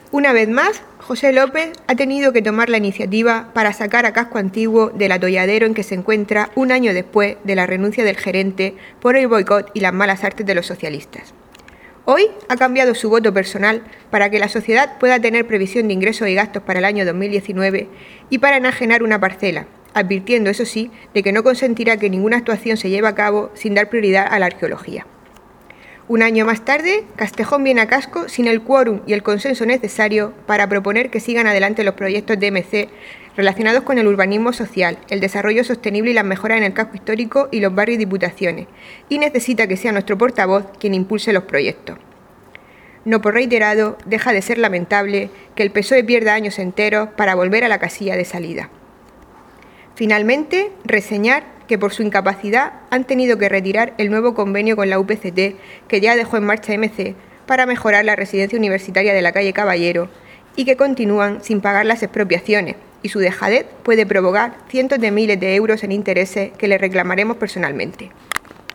Una vez más, José López ha tenido que tomar la iniciativa para sacar a Casco Antiguo del atolladero en que se encuentra un año después de la renuncia del gerente por el boicot y las malas artes de los socialistas. Hoy ha cambiado su voto personal para que la sociedad pueda tener previsión de ingresos y gastos para el año 2019 y para enajenar una parcela, advirtiendo, eso sí, de que no consentirá que ninguna actuación se lleve a cabo sin dar prioridad a la arqueología. Un año más tarde, Castejón viene a Casco sin el quórum y el consenso necesario para proponer que sigan adelante los proyectos de MC relacionados con el urbanismo social, el desarrollo sostenible y las mejoras en el casco histórico y los barrios y diputaciones, y necesita que sea nuestro portavoz quien impulse los proyectos. No por reiterado, deja de ser lamentable que el PSOE pierda años enteros para volver a la casilla de salida. Finalmente, reseñar que por su incapacidad han tenido que retirar el nuevo convenio con la UPCT que ya dejó en marcha MC para mejorar la residencia universitaria de la calle Caballero y que continúan sin pagar las expropiaciones, y su dejadez puede provocar cientos de miles de euros en intereses que le reclamaremos personalmente.